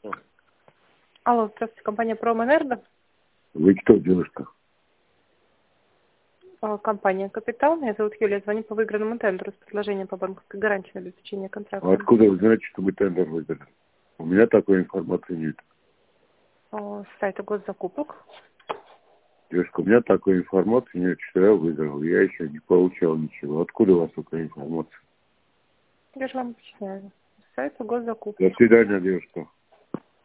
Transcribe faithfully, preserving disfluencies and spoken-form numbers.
Алло, здравствуйте, компания Промэнерго. Вы кто, девушка? Э, Компания Капитал. Меня зовут Юлия. Звоню по выигранному тендеру с предложением по банковской гарантии на обеспечение контракта. А откуда вы знаете, что мы тендер выиграли? У меня такой информации нет. О, с сайта госзакупок. Девушка, у меня такой информации нет, что я выиграл. Я еще не получал ничего. Откуда у вас такая информация? Я же вам объясняю. С сайта госзакупок. До свидания, девушка.